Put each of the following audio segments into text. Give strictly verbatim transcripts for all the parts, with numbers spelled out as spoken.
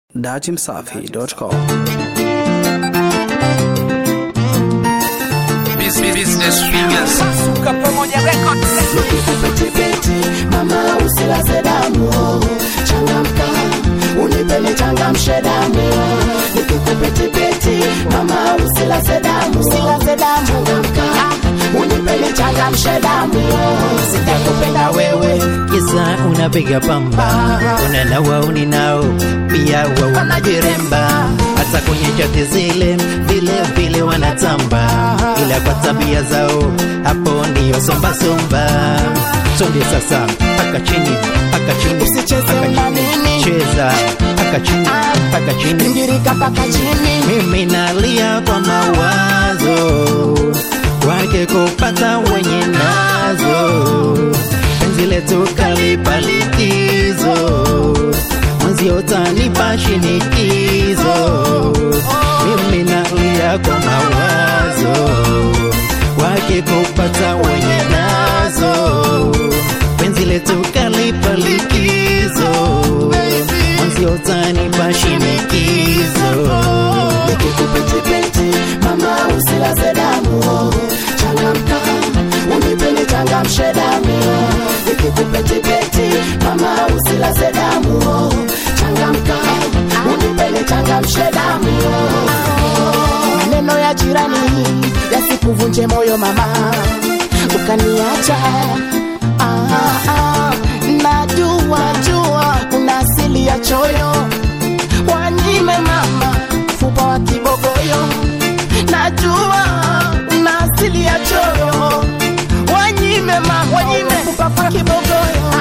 dachi msafi dot com. Business fingers Suka pamoja records. Mama usilaze damu, changamka unipende changamshe damu. Nikikupeti peti mama usilaze damu, usilaze damu, changamka unipende changamshe damu. Sitakupenda wewe kisa unapiga pamba, unanawa uninao pia wao wanajiremba, hata kwenye chati zile vile vile wanatamba, ila kwa tabia zao hapo ndio somba somba. Sonde sasa paka chini paka chini usicheze na mimi, cheza paka chini paka chini ngirika paka chini. Mimi nalia kwa mawazo wake kupata wenye nazo, penzi letu kalipa likizo, mwanzi utanipa shinikizo. Mimi nalia kwa mawazo wake kupata wenye nazo, penzi letu kalipa likizo, mwanzi utanipa shinikizo. Nikikupeti peti mama usilaze damu, changamka unipende changamshe damu. Nikikupeti peti mama usilaze damu, changamka unipende changamshe damu. Maneno ya jirani yasikuvunje moyo mama, ukaniacha. Ah, ah, najua jua una asili ya choyo, wanyime mama fupa wa kibogoyo. Najua una asili ya choyo, wanyime mama wanyime fupa wa kibogoyo.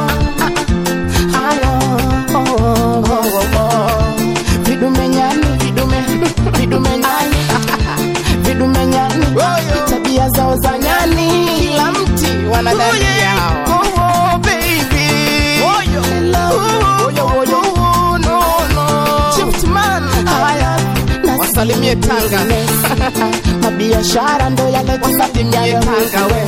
Vidume nyani vidume vidume nyani vidume nyani tabia zao za nyani, kila mti wanadai yao. Oh baby oyo oyo oyo no no Chiftman haya wasalimie Tanga mabiashara ndo yale wasalimie Tanga we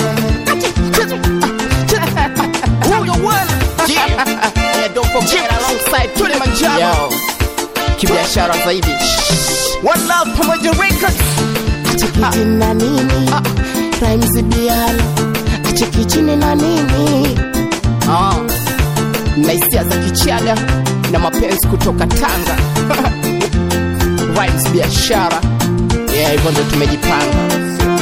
oyo one yeah don't forget alongside Kilimanjaro kibiashara zaidi. One love pamoja records. Achiki na nini rhymes biala, achiki chini na nini ah na hisia za Kichaga na mapenzi kutoka Tanga. Rhymes biashara yeah, hivyo ndio tumejipanga.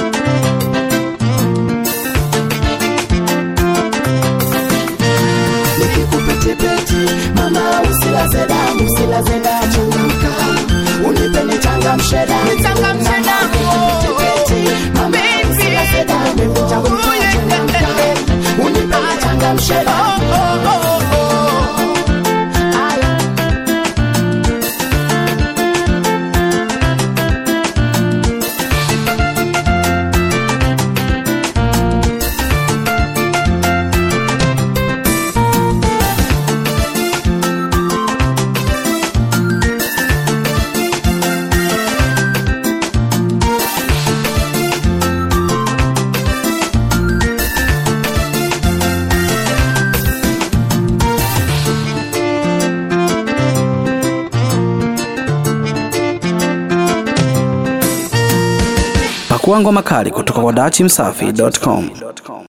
Nikikupeti peti mama usilaze damu, usilaze damu, changamka unipende changamshe damu, changamshe damu. Mama usilaze damu, changamka unipende changamshe damu. Pakua ngoma kali kutoka kwa dachi msafi dot com.